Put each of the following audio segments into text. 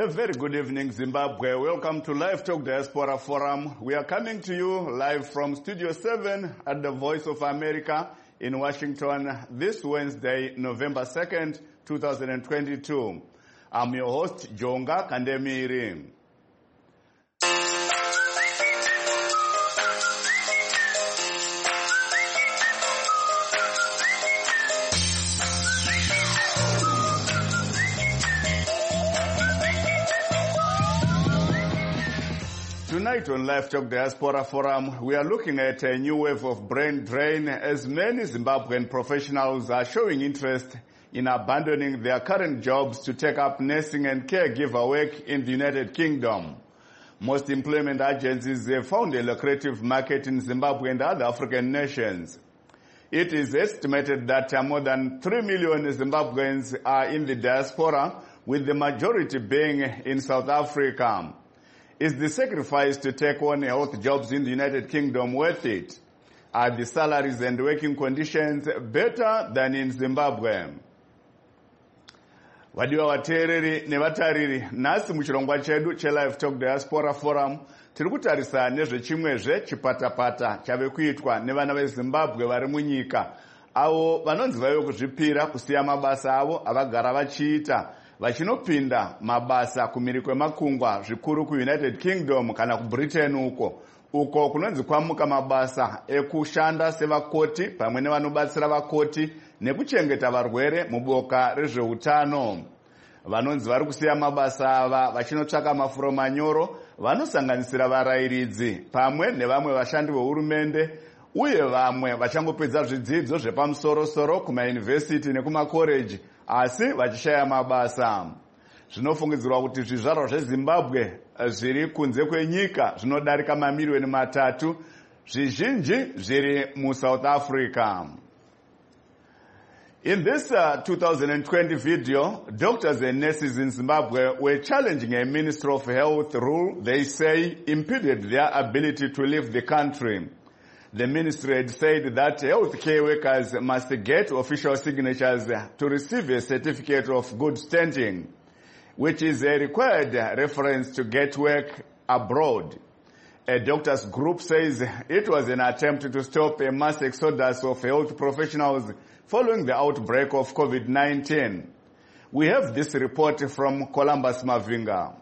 A very good evening, Zimbabwe. Welcome to Live Talk Diaspora Forum. We are coming to you live from Studio 7 at the Voice of America in Washington this Wednesday, November 2nd, 2022. I'm your host, Jonga Kandemiri. Tonight on Live Talk Diaspora Forum, we are looking at a new wave of brain drain as many Zimbabwean professionals are showing interest in abandoning their current jobs to take up nursing and caregiver work in the United Kingdom. Most employment agencies have found a lucrative market in Zimbabwe and other African nations. It is estimated that more than 3 million Zimbabweans are in the diaspora, with the majority being in South Africa. Is the sacrifice to take on health jobs in the United Kingdom worth it? Are the salaries and working conditions better than in Zimbabwe? Vadiwa vateereri nevatariri, nhasi muchirongwa chedu cheLive Talk Diaspora Forum tiri kutarisa nezvechimwezve chipatapata chave kuitwa nevana veZimbabwe vari munyika, avo vanonzi vave kuzvipira kusiya mabasa avo avagara vachiita vachinopinda mabasa kumhiri kwemakungwa zvikuru kuUnited Kingdom kana kuBritain uko kunonzi kwamuka mabasa ekushanda sevakoti pamwe nevanobatsira vakoti nekuchengeta varwere muboka rezveutano. Vanonzi vari kusiya mabasa ava vachinotsvaka mafuro manyoro vanosanganisira varayiridzi pamwe nevamwe vashandi vehurumende uye vamwe vachangopedza zvidzidzo zvepamusoro-soro kumayunivhesiti nekumakoreji asi vachishaya mabasa. Zvinofungidzirwa kuti zvizvarwa zveZimbabwe zviri kunze kwenyika zvinodarika mamiliyoni 3, zvizhinji zviri muSouth Africa. In this 2020 video, doctors and nurses in Zimbabwe were challenging a Ministry of Health rule they say impeded their ability to leave the country. The ministry had said that healthcare workers must get official signatures to receive a certificate of good standing, which is a required reference to get work abroad. A doctors group says it was an attempt to stop a mass exodus of health professionals following the outbreak of COVID-19. We have this report from Columbus Mavinga.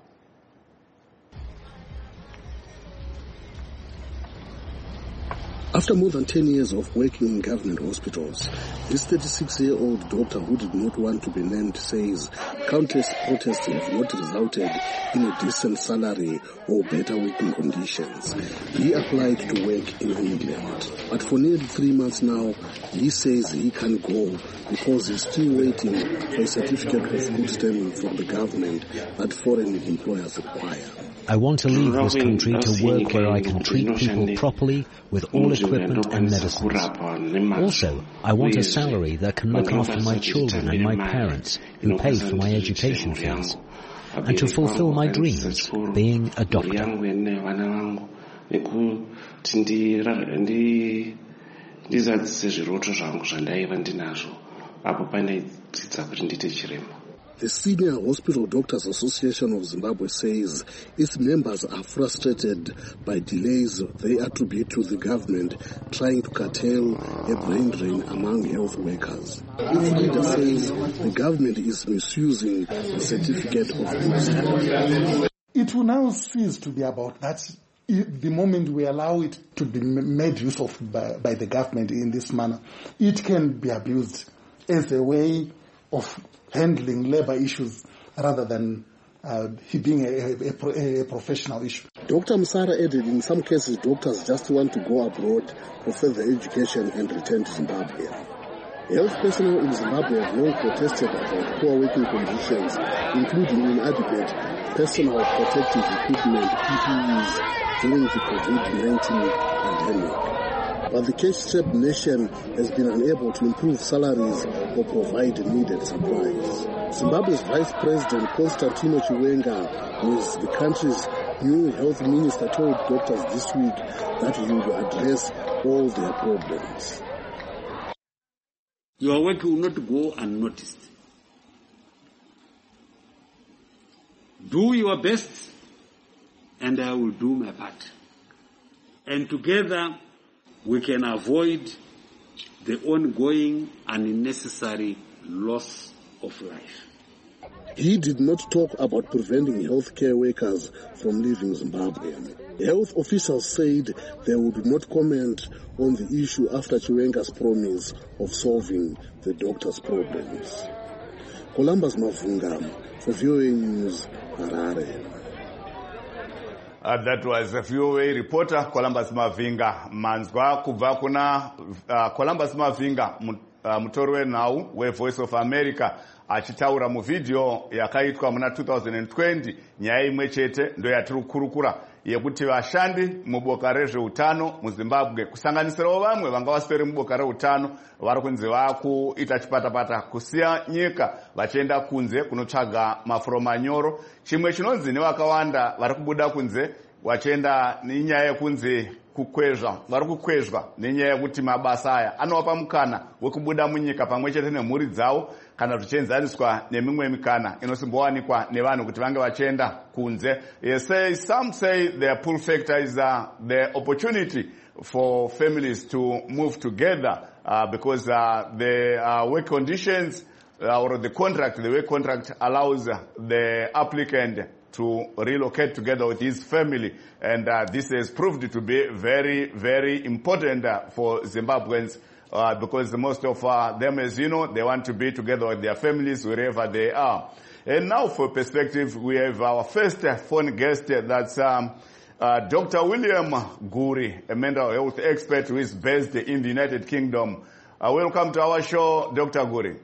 After more than 10 years of working in government hospitals, this 36-year-old doctor who did not want to be named says countless protests have not resulted in a decent salary or better working conditions. He applied to work in England, but for nearly 3 months now, he says he can't go because he's still waiting for a certificate of good standing from the government that foreign employers require. I want to leave this country to work where I can treat people properly with all equipment and medicines. Also, I want a salary that can look after my children and my parents who pay for my education fees, and to fulfill my dreams, being a doctor. The Senior Hospital Doctors Association of Zimbabwe says its members are frustrated by delays they attribute to the government trying to curtail a brain drain among health workers. Its leader says the government is misusing the certificate of good standing. It will now cease to be about that. The moment we allow it to be made use of by the government in this manner, it can be abused as a way of handling labor issues rather than being a professional issue. Dr. Msara added in some cases doctors just want to go abroad for further education and return to Zimbabwe. Health personnel in Zimbabwe have long protested about poor working conditions, including inadequate personal protective equipment, PPEs, during the COVID-19 pandemic. But the cash-strapped nation has been unable to improve salaries or provide needed supplies. Zimbabwe's Vice President Constantino Chiwenga, who is the country's new health minister, told doctors this week that he would address all their problems. Your work will not go unnoticed. Do your best, and I will do my part. And together, we can avoid the ongoing unnecessary loss of life. He did not talk about preventing healthcare workers from leaving Zimbabwe. Health officials said they would not comment on the issue after Chiwenga's promise of solving the doctors' problems. Columbus Mavunga for VOA News, Harare. That was a VOA reporter Columbus Mavinga. Manzwa kubva kuna Columbus Mavinga, mutori wenhau weVoice of America, achitaura muvidhio yakaitwa muna 2020. Nyaya imwe chete ndo yatiri kukurukura yekuti vashandi muboka rezveutano muZimbabwe, kusanganisirawo vamwe vanga vaswere muboka reutano, vari kunzi vakuita chipatapata kusiya nyika vachienda kunze kunotsvaga mafuro manyoro. Chimwe chinonzi nevakawanda vari kubuda kunze vachienda nenyaya yekunzi kukwezva, vari kukwezva nenyaya yekuti mabasa aya anovapa mukana wekubuda munyika pamwe chete nemhuri dzavo, kana zvichienzaniswa nemimwe mikana inosimbowanikwa nevanhu kuti vange vachienda kunze. Some say the pull factor is the opportunity for families to move together because the work conditions or the work contract allows the applicant to relocate together with his family, and this has proved to be very, very important for Zimbabweans because most of them, as you know, they want to be together with their families wherever they are. And now for perspective, we have our first phone guest, that's Dr. William Guri, a mental health expert who is based in the United Kingdom. Welcome to our show, Dr. Guri.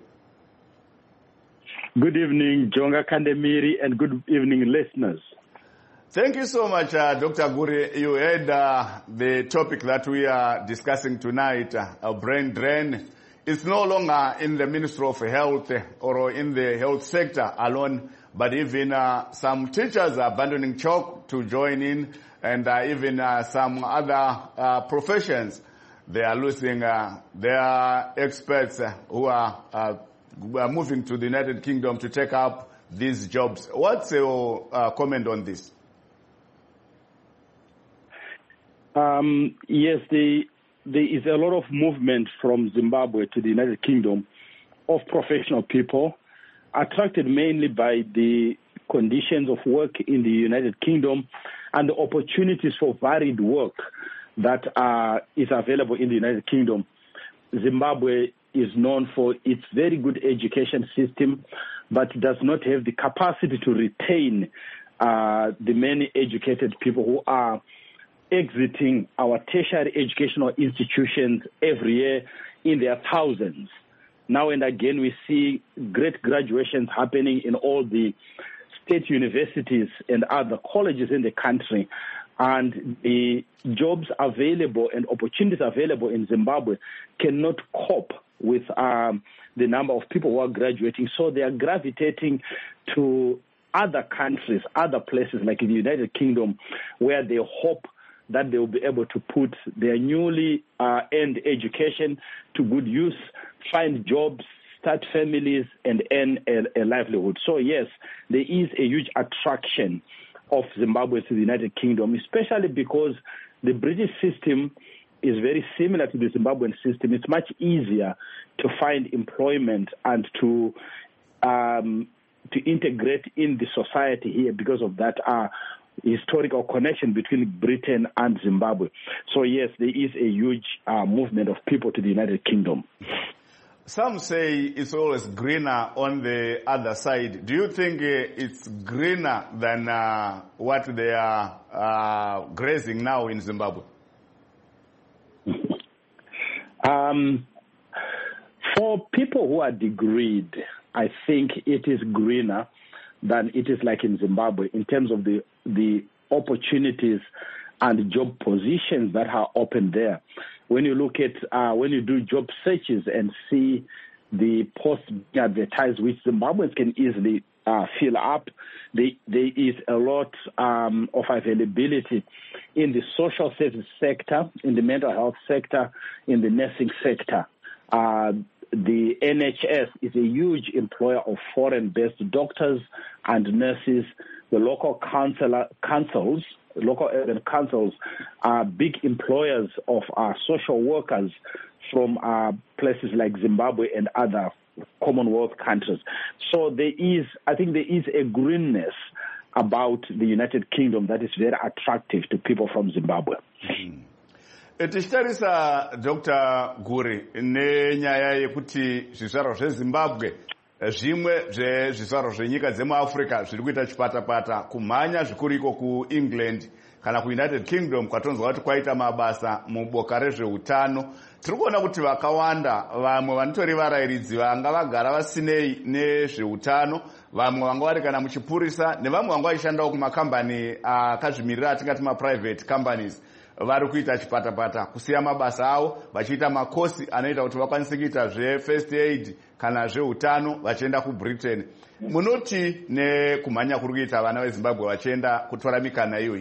Good evening, Jonga Kandemiri, and good evening, listeners. Thank you so much, Dr. Guri. You heard the topic that we are discussing tonight, brain drain. It's no longer in the Ministry of Health or in the health sector alone, but even some teachers are abandoning chalk to join in, and even some other professions. They are losing their experts who are moving to the United Kingdom to take up these jobs. What's your comment on this? Yes, there is a lot of movement from Zimbabwe to the United Kingdom of professional people, attracted mainly by the conditions of work in the United Kingdom and the opportunities for varied work that is available in the United Kingdom. Zimbabwe is known for its very good education system, but does not have the capacity to retain the many educated people who are exiting our tertiary educational institutions every year in their thousands. Now and again, we see great graduations happening in all the state universities and other colleges in the country. And the jobs available and opportunities available in Zimbabwe cannot cope with the number of people who are graduating. So they are gravitating to other countries, other places like in the United Kingdom, where they hope that they will be able to put their newly earned education to good use, find jobs, start families, and earn a livelihood. So yes, there is a huge attraction of Zimbabwe to the United Kingdom, especially because the British system is very similar to the Zimbabwean system. It's much easier to find employment and to integrate in the society here because of that historical connection between Britain and Zimbabwe. So yes, there is a huge movement of people to the United Kingdom. Some say it's always greener on the other side. Do you think it's greener than what they are grazing now in Zimbabwe? For people who are degreed, I think it is greener than it is like in Zimbabwe in terms of the opportunities and job positions that are open there. When you look at, when you do job searches and see the posts advertised, which Zimbabweans can easily fill up, there is a lot of availability in the social service sector, in the mental health sector, in the nursing sector. The NHS is a huge employer of foreign-based doctors and nurses the local councils, local urban councils, are big employers of social workers from places like Zimbabwe and other Commonwealth countries. So I think there is a greenness about the United Kingdom that is very attractive to people from Zimbabwe. Tichitarisa Dr. Guri nenyaya yekuti zvizvarwa zveZimbabwe zvimwe zvezvizvarwa zvenyika dzemuAfrica zviri kuita chipatapata kumhanya zvikuru iko kuEngland kana kuUnited Kingdom kwatonzwa kuti kwaita mabasa muboka rezveutano. Tiri kuona kuti vakawanda vamwe vanotori varairidzi vanga vagara vasinei nezveutano, vamwe vanga vari kana muchipurisa nevamwe vanga vaishandawo kumakambani akazvimirira atingati maprivate companies vari kuita chipatapata kusiya mabasa avo vachiita makosi anoita kuti vakwanise kuita zvefirst aid kana zveutano vachienda kuBritain. Munoti nekumhanya kuri kuita vana veZimbabwe vachienda kutora mikana iyoyi?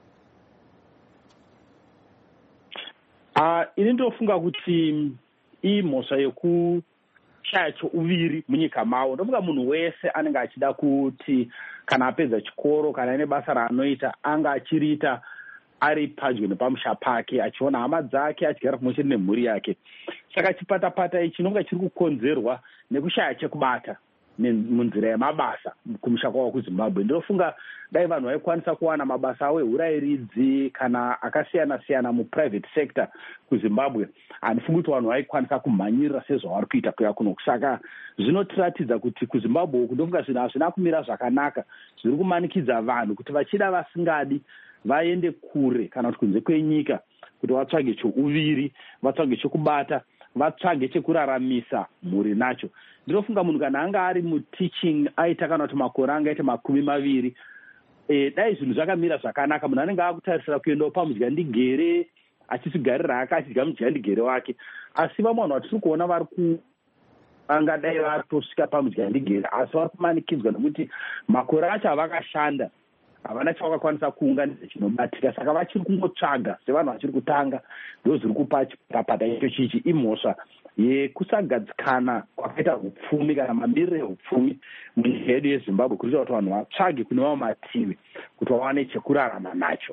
Ini ndofunga kuti imhosva yekushaya chouviri munyika mavo. Ndofunga munhu wese anenge achida kuti kana apedza chikoro kana ane basa raanoita anga achiriita ari padyo nepamusha pake achiona hama dzake achigara pamwe chete nemhuri yake. Saka chipatapata ichi chinonga chiri kukonzerwa nekushaya chekubata munzira yemabasa kumusha kwavo kuZimbabwe. Ndinofunga dai vanhu vaikwanisa kuwana mabasa avo eurairidzi kana akasiyana-siyana muprivate sector kuZimbabwe, handifungi kuti vanhu vaikwanisa kumhanyirira sezvavari kuita kuya kuno. Saka zvinotiratidza kuti kuZimbabwe uku ndofunga zvinhu hazvina kumira zvakanaka, zviri kumanikidza vanhu kuti vachida vasingadi vaende kure kana kuti kunze kwenyika kuti vatsvage chouviri, vatsvage chokubata, vatsvage chekuraramisa mhuri nacho. Ndinofunga munhu kana anga ari muteaching aita kana kuti makore anga aita 20, dai zvinhu zvakamira zvakanaka, munhu anenge akutarisira kuendawo pamudyandigere achisigarira hake achidya mudyandigere wake. Asi vamwe vanhu vatiri kuona vari angadai vatosvika pamudyandigere asi vari kumanikidzwa nekuti makore acho avakashanda havana chavakakwanisa kuunganidza chinobatika. Saka vachiri kungotsvaga sevanhu vachiri kutanga, ndo zviri kupa chipatapata icho chichi. Imhosva yekusagadzikana kwakaita upfumi kana mamiriro eupfumi munyika yedu yeZimbabwe kuita kuti vanhu vatsvage kune vamwe mativi kuti vawane chekurarama nacho.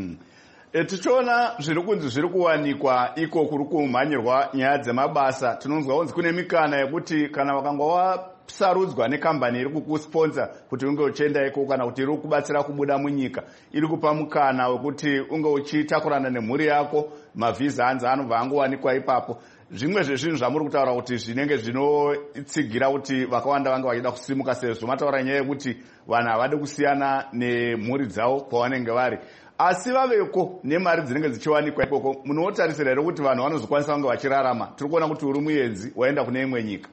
Tichiona zviri kunzi zviri kuwanikwa iko kuri kumhanyirwa nyaya dzemabasa, tinonzwa kunzi kune mikana yekuti kana wakanga wasarudzwa nekambani iri kukusponsa kuti unge uchienda iko kana kuti iri kubatsira kubuda munyika, iri kupa mukana wekuti unge uchitakurana nemhuri yako, mavhiza hanzi anobva angowanikwa ipapo. Zvimwe zvezvinhu zvamuri kutaura kuti zvinenge zvinotsigira kuti vakawanda vanga vachida kusimuka, sezvo mataura nyaya yekuti vanhu havadi kusiyana nemhuri dzavo pavanenge vari. Asi vaveko nemari dzinenge dzichiwanikwa ikoko, munotarisira here kuti vanhu vanozokwanisa kunge vachirarama? Tiri kuona kuti uri muenzi waenda kune imwe nyika.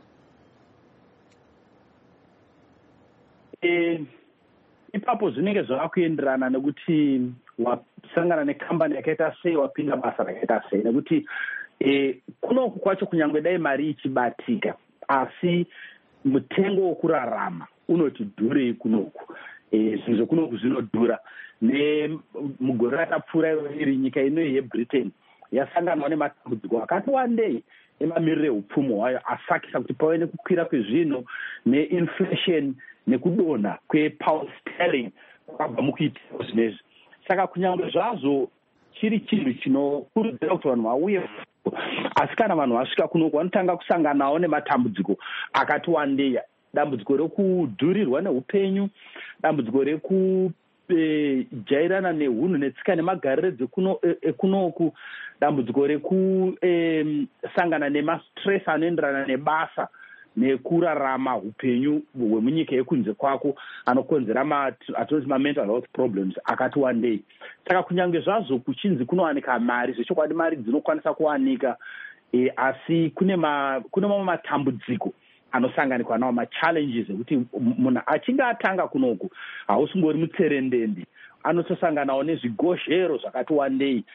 Ipapo zvinenge zvavakuenderana nekuti wasangana nekambani yakaita sei, wapinda basa rakaita sei. Nekuti kunoku kwacho kunyange dai mari ichibatika, asi mutengo wokurarama unoti dhurei kunoku. Zvinhu zvekunoku zvinodhura. Mugore rakapfuura iri nyika inoyi yeBritain yasanganwa nematambudziko akati wandei emamiriro eupfumi hwayo, asakisa kuti pave nekukwira kwezvinhu neinflation nekudonha kwepound sterling kwakabva mukuitiro zvinezvi. Saka kunyange zvazvo chiri chinhu chinokurudzira kuti vanhu vauye, asi kana vanhu vasvika kunoku vanotanga kusanganawo nematambudziko akati wandei. Dambudziko rekudhurirwa neupenyu, dambudziko rekujairana neunhu netsika nemagariro ekunoku, dambudziko rekusangana nemastress anoenderana nebasa nekurarama upenyu hwemunyika yekunze kwako anokonzera atinoti mental health problems akati wandei. Saka kunyange zvazvo kuchinzi kunowanika mari, zvechokwadi mari dzinokwanisa kuwanika, asi kune mamwe matambudziko anosanganikwa nawo, machallenges ekuti munhu achinge atanga kunoku hausingori mutserendende, anotosanganawo nezvigozhero zvakati wandei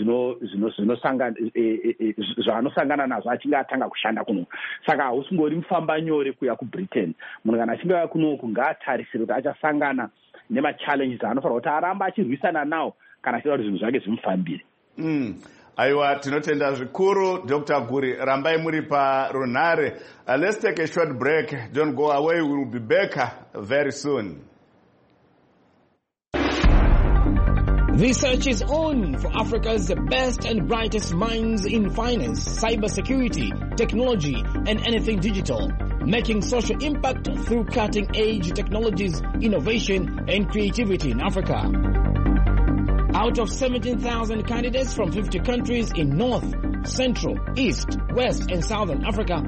zvaanosangana nazvo achinge atanga kushanda kunoku. Saka hausingori mufamba nyore kuya kuBritain. Munhu kana achinge aya kunoku ngaatarisire kuti achasangana nemachallenges anofanira kuti aramba achirwisana nawo kana achida kuti zvinhu zvake zvimufambire. Aiwa, tinotenda zvikuru Dr. Guri, rambai muri parunhare. Let's take a short break. Don't go away. We will be back very soon. The search is on for Africa's best and brightest minds in finance, cybersecurity, technology, and anything digital, making social impact through cutting-edge technologies, innovation, and creativity in Africa. Out of 17,000 candidates from 50 countries in North, Central, East, West, and Southern Africa,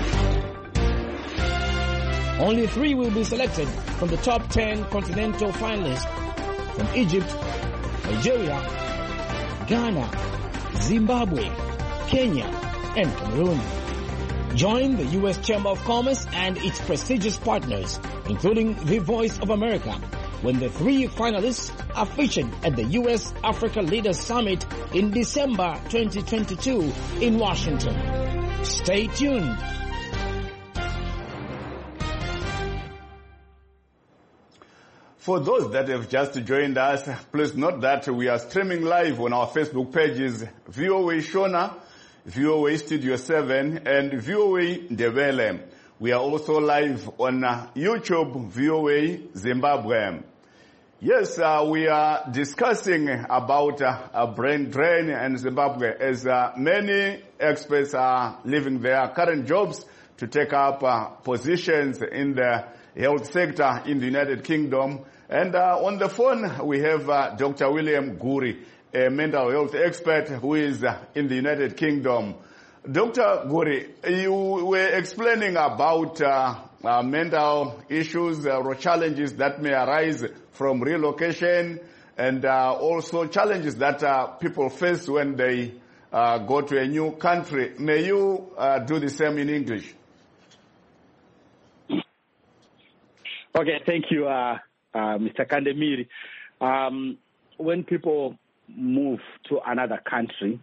only 3 will be selected from the top 10 continental finalists from Egypt, Nigeria, Ghana, Zimbabwe, Kenya, and Cameroon. Join the U.S. Chamber of Commerce and its prestigious partners, including the Voice of America, when the 3 finalists are featured at the U.S. Africa Leaders Summit in December 2022 in Washington. Stay tuned. For those that have just joined us, please note that we are streaming live on our Facebook pages, VOA Shona, VOA Studio 7, and VOA Ndebele. We are also live on YouTube, VOA Zimbabwe. Yes, we are discussing about brain drain in Zimbabwe as many experts are leaving their current jobs to take up positions in the health sector in the United Kingdom. And on the phone, we have Dr. William Guri, a mental health expert who is in the United Kingdom. Dr. Guri, you were explaining about mental issues or challenges that may arise from relocation and also challenges that people face when they go to a new country. May you do the same in English? Okay, thank you, Mr. Kandemiri. When people move to another country,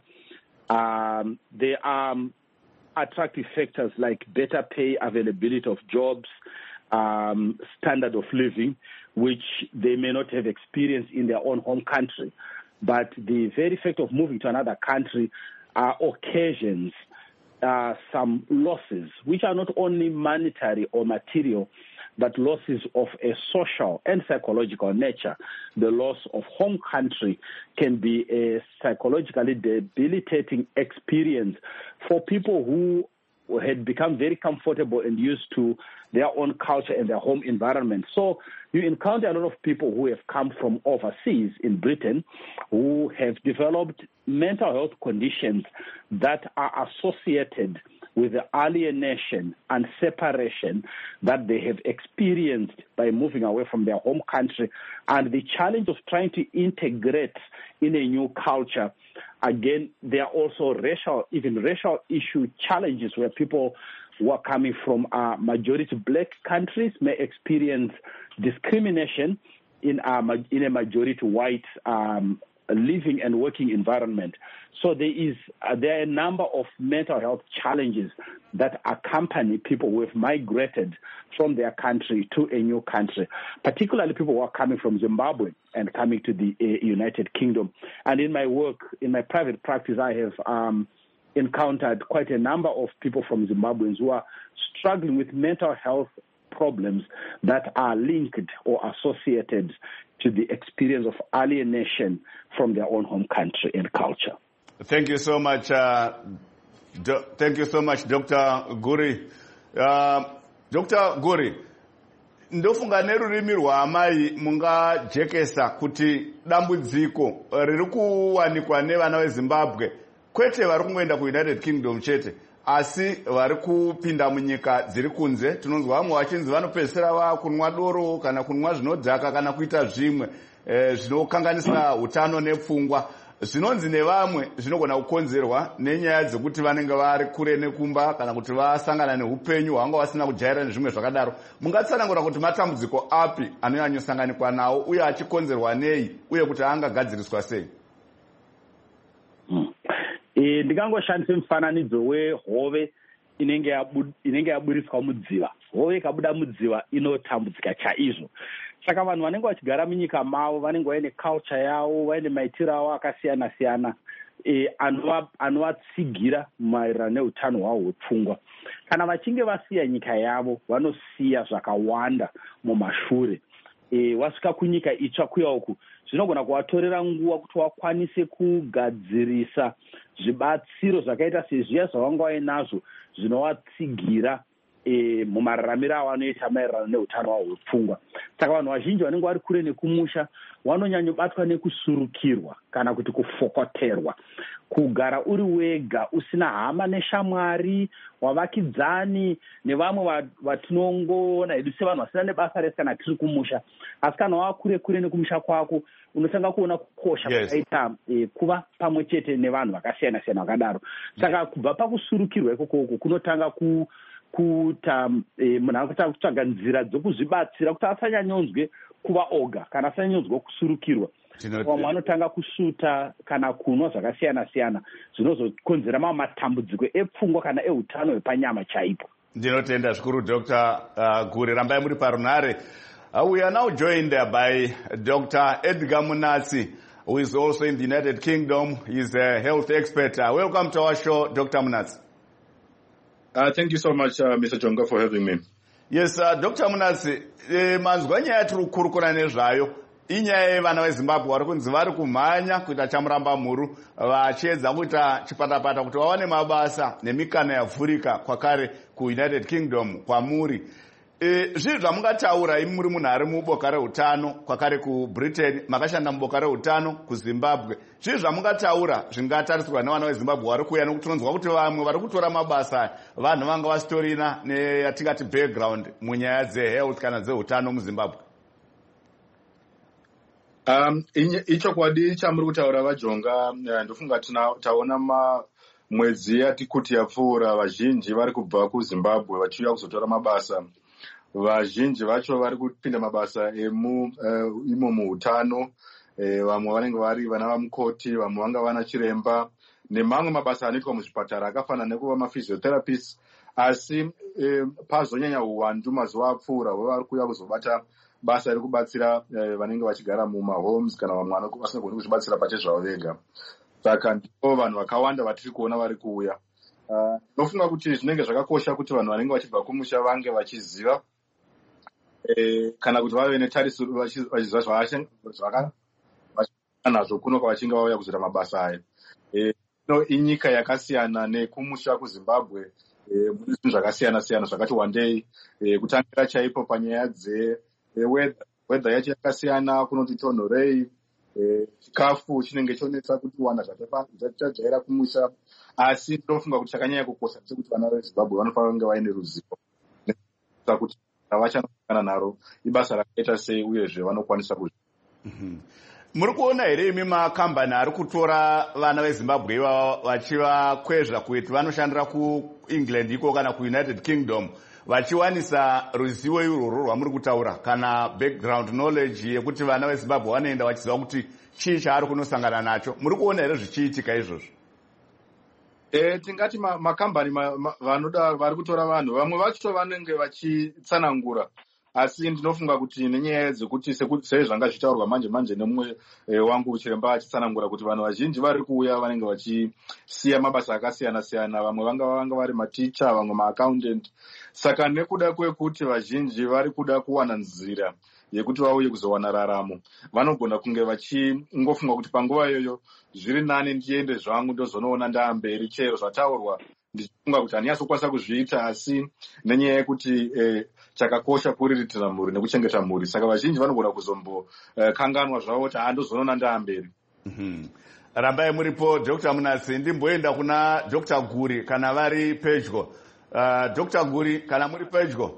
there are attractive factors like better pay, availability of jobs, standard of living, which they may not have experienced in their own home country. But the very fact of moving to another country occasions some losses, which are not only monetary or material, but losses of a social and psychological nature. The loss of home country can be a psychologically debilitating experience for people who had become very comfortable and used to their own culture and their home environment. So you encounter a lot of people who have come from overseas in Britain who have developed mental health conditions that are associated with the alienation and separation that they have experienced by moving away from their home country, and the challenge of trying to integrate in a new culture. Again, there are also racial issue challenges where people who are coming from majority black countries may experience discrimination in a majority white living and working environment. So there are a number of mental health challenges that accompany people who have migrated from their country to a new country, particularly people who are coming from Zimbabwe and coming to the United Kingdom. And in my work, in my private practice, I have encountered quite a number of people from Zimbabweans who are struggling with mental health problems that are linked or associated to the experience of alienation from their own home country and culture. Thank you so much. Thank you so much, Dr. Guri. Dr. Guri, ndofunga nerurimi rwaamai mungajekesa kuti dambudziko riri kuwanikwa nevana veZimbabwe kwete vari kungoenda kuUnited Kingdom chete, asi vari kupinda munyika dziri kunze. Tinonzwa vamwe vachinzi vanopedzisira vakunwa doro kana kunwa zvinodhaka kana kuita zvimwe zvinokanganisa utano nepfungwa. Zvinonzi nevamwe zvinogona kukonzerwa nenyaya dzekuti vanenge vari kure nekumba kana kuti vasangana neupenyu hwanga vasina kujaira nezvimwe zvakadaro. Mungatsanangura kuti matambudziko api anonyanyosanganikwa nawo uye achikonzerwa nei uye kuti angagadziriswa sei? Ndingangoshandisa mufananidzo wehove inenge yaburiswa mudziva. Hove ikabuda mudziva inotambudzika chaizvo. Saka vanhu vanenge vachigara munyika mavo vanenge vaine culture yavo, vaine maitiro avo akasiyana siyana anovatsigira maererano neutano hwavo hwepfungwa. Kana vachinge vasiya nyika yavo, vanosiya zvakawanda mumashure. wasvika kunyika itsva kuya uku zvinogona kuvatorera nguva kuti wakwanise kugadzirisa zvibatsiro zvakaita sezviya zvavanga vainazvo zvinovatsigira mumararamiro avanoita maererano neutano hwavo hwepfungwa. Saka vanhu vazhinji vanenge vari kure nekumusha vanonyanyobatwa nekusurukirwa kana kuti kufokoterwa. Kugara uri wega usina hama neshamwari wavakidzani nevamwe vatinongoona hedu sevanhu vasina nebasa rese kana tiri kumusha, asi kana wava kure kure nekumusha kwako unotanga kuona kukosha kwakaita kuva pamwe chete nevanhu vakasiyana siyana vakadaro. Saka kubva pakusurukirwa ikoko kunotanga kuta munhu akutanga kutsvaga nzira dzokuzvibatsira kuti asanyanyonzwe kuva oga kana asanyanyonzwe kusurukirwa. Vamwe vanotanga kusvuta kana kunwa zvakasiyana siyana zvinozokonzera mamwe matambudziko epfungwa kana eutano hwepanyama chaipo. Ndinotenda zvikuru Dr. Guri, rambai muri parunare. We are now joined by Dr. Edgar Munatsi, who is also in the United Kingdom. He is a health expert. Welcome to our show, Dr. Munatsi. Thank you so much, Mr. Jonga, for having me. Yes, Dr. Munatsi, mazwa nyaya tiri kukurukura nezvayo inyaya yevana veZimbabwe vari kunzi vari kumhanya kuita chamuramba mhuru vachiedza kuita chipatapata kuti vawane mabasa nemikana yavhurika kwakare kuUnited Kingdom kwamuri. Zvinhu zvamungataura imi muri munhu ari muboka reutano kwakare kuBritain, makashanda muboka reutano kuZimbabwe. Zvinhu zvamungataura zvingatarisirwa nevana veZimbabwe vari kuuya nokuti tinonzwa kuti vamwe vari kutora mabasa vanhu vanga vasitorina neyatingati background munyaya dzehealth kana dzeutano muZimbabwe. Ichokwadi chamuri kutaura vaJonga, ndofunga taona mwedzi yati kuti yapfuura vazhinji vari kubva kuZimbabwe vachiuya kuzotora mabasa. Vazhinji vacho vari kupinda mabasa imo muutano, vamwe vanenge vari vana vamukoti, vamwe vanga vana chiremba nemamwe mabasa anoitwa muzvipatara akafanana nekuva maphysiotherapists. Asi pazonyanya uwandu mazuva apfuura vari kuuya kuzobata basa rekubatsira vanenge vachigara mumahomes kana vamwe vasingagoni kuzvibatsira pachezvavo vega. Saka ndipo vanhu vakawanda vatiri kuona vari kuuya. Ndinofunga kuti zvinenge zvakakosha kuti vanhu vanenge vachibva kumusha vange vachiziva kana kuti vave netariso vachiziva zvavakanazvo kuno kwavachinge vauya kuzoita mabasa aya. Inyika yakasiyana nekumusha kuZimbabwe mune zvinhu zvakasiyana siyana zvakati wandei, kutangira chaipo panyaya weather yacho yakasiyana, kunoti tonhorei, chikafu chinenge chonetsa kuti wana zvachajaira kumusha. Asi ndinofunga kuti chakanyanya kukosha sekuti vana veZimbabwe vanofanira kunge vaine ruzivo kuti ravachanokana naro ibasa rakaita sei uyezve vanokwanisa Muri kuona here imi makambani ari kutora vana veZimbabwe ivava vachivakwezva kuti vanoshandira kuEngland iko kana kuUnited Kingdom vachiwanisa ruzivo irworwo rwamuri kutaura kana background knowledge yekuti vana veZimbabwe vanoenda vachiziva kuti chii chaari kunosangana nacho? Muri kuona here zvichiitika izvozvo? Tingati makambani vanoda vari kutora vanhu vamwe vacho vanenge vachitsanangura, asi ndinofunga kuti nenyaya dzekuti sezvanga zvitaurwa manje nemumwe wangu chiremba achitsanangura kuti vanhu vazhinji vari kuuya vanenge vachisiya mabasa akasiyana siyana, vamwe vanga vari maticha, vamwe maaccountant. Saka nekuda kwekuti vazhinji vari kuda kuwana nzira yekuti vauye kuzowana raramo, vanogona kunge vachingofunga kuti panguva iyoyo zviri nani ndiende zvangu ndozonoona ndaamberi chero zvataurwa ndichifunga kuti hanyasi kukwanisa kuzviita, asi nenyaya yekuti chakakosha kuriritira mhuri nekuchengeta mhuri. Saka vazhinji vanogona kuzombokanganwa zvavo kuti handozonoona ndaamberi. Rambai muripo Dr. Munatsi, ndimboenda kuna Dr. Guri kana vari pedyo. Dr. Guri kana muri pedyo?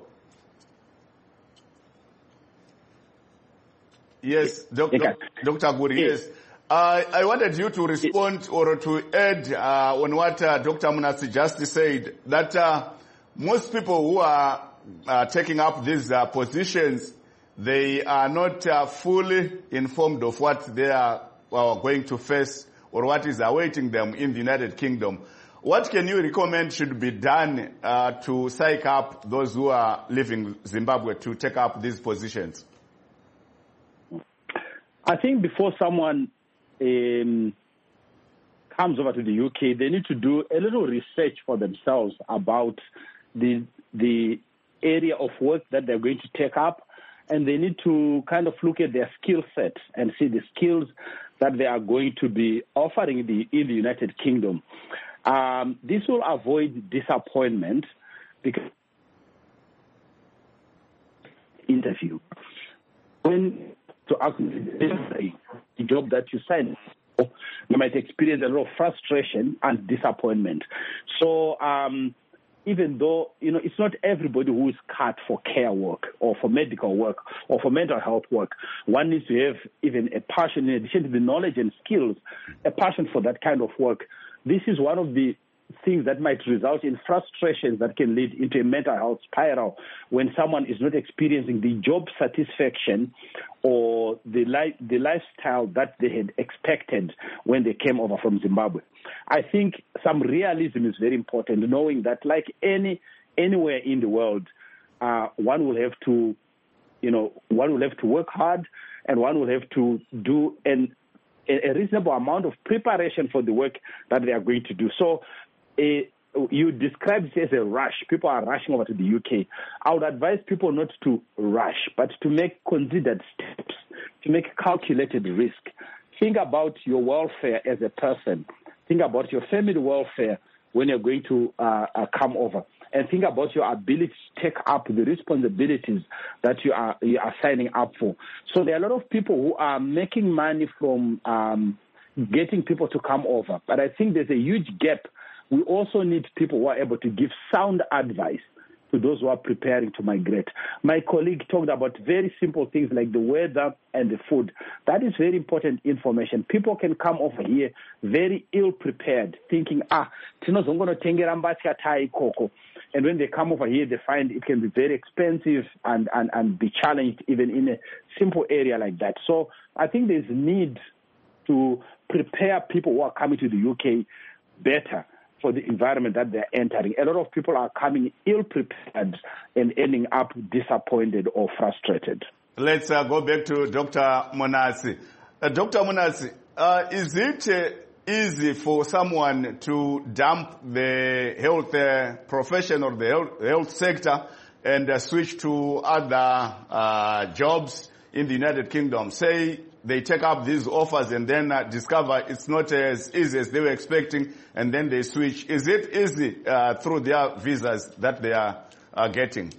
Yes, Dr. Guri, yes. I wanted you to respond or to add on what Dr. Munatsi just said, that most people who are taking up these positions, they are not fully informed of what they are going to face or what is awaiting them in the United Kingdom. What can you recommend should be done to psych up those who are leaving Zimbabwe to take up these positions? I think before someone comes over to the UK, they need to do a little research for themselves about the area of work that they're going to take up and they need to kind of look at their skill set and see the skills that they are going to be offering in the United Kingdom. This will avoid disappointment because interview when to ask the job that you sign, you might experience a lot of frustration and disappointment. So even though, it's not everybody who is cut for care work or for medical work or for mental health work. One needs to have even a passion, in addition to the knowledge and skills, a passion for that kind of work. This is one of the things that might result in frustrations that can lead into a mental health spiral when someone is not experiencing the job satisfaction or the lifestyle that they had expected when they came over from Zimbabwe. I think some realism is very important, knowing that like anywhere in the world, one will have to work hard, and one will have to do a reasonable amount of preparation for the work that they are going to do. So you described it as a rush. People are rushing over to the UK. I would advise people not to rush, but to make considered steps, to make calculated risk. Think about your welfare as a person. Think about your family welfare when you're going to come over. And think about your ability to take up the responsibilities that you are signing up for. So there are a lot of people who are making money from getting people to come over. But I think there's a huge gap. We also need people who are able to give sound advice to those who are preparing to migrate. My colleague talked about very simple things like the weather and the food. That is very important information. People can come over here very ill-prepared, thinking, tinozongotengera mbatya tai ikoko. And when they come over here, they find it can be very expensive and be challenged even in a simple area like that. So I think there's need to prepare people who are coming to the UK better for the environment that they're entering. A lot of people are coming ill-prepared and ending up disappointed or frustrated. Let's go back to Dr. Monasi. Dr. Monasi, is it easy for someone to dump the health profession or the health sector and switch to other jobs in the United Kingdom? Say they take up these offers and then discover it's not as easy as they were expecting, and then they switch. Is it easy through their visas that they are getting?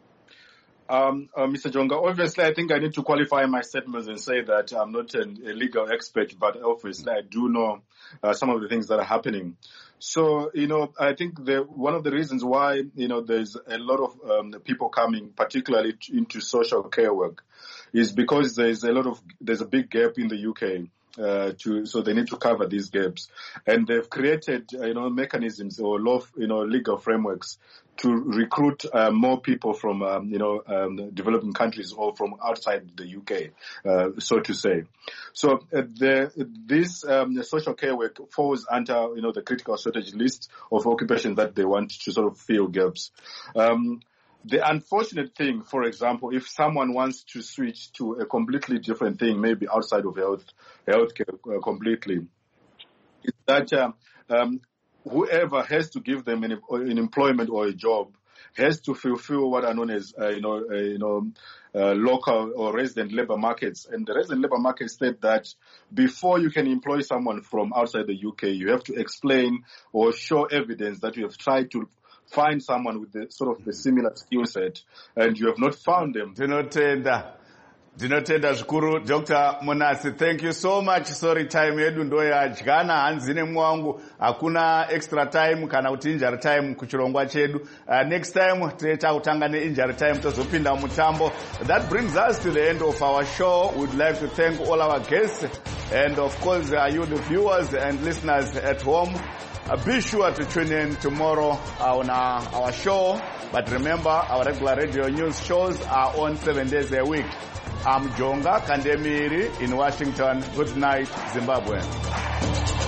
Mr. Jonga, obviously I think I need to qualify my statements and say that I'm not a legal expert, but obviously I do know some of the things that are happening. So, I think one of the reasons why, there's a lot of people coming, particularly into social care work, is because there's a big gap in the UK. So they need to cover these gaps, and they've created mechanisms or legal frameworks to recruit more people from developing countries or from outside the UK, so to say. So this social care work falls under the critical strategy list of occupations that they want to sort of fill gaps. The unfortunate thing, for example, if someone wants to switch to a completely different thing, maybe outside of healthcare completely, is that whoever has to give them an employment or a job has to fulfill what are known as local or resident labor markets. And the resident labor market state that before you can employ someone from outside the UK, you have to explain or show evidence that you have tried to find someone with the similar skill set, and you have not found them. Dinotenda zvikuru, Dr. Monasi. Thank you so much. Sorry, time yedu ndo yadyana hanzine mwangu. Hakuna extra time kana kuti injury time kuchirongwa chedu. Next time tautanga ne injury time tozopinda mutambo. That brings us to the end of our show. We'd like to thank all our guests and of course you the viewers and listeners at home. Be sure to tune in tomorrow on our show. But remember, our regular radio news shows are on 7 days a week. I'm Jonga Kandemiri in Washington. Good night, Zimbabwe.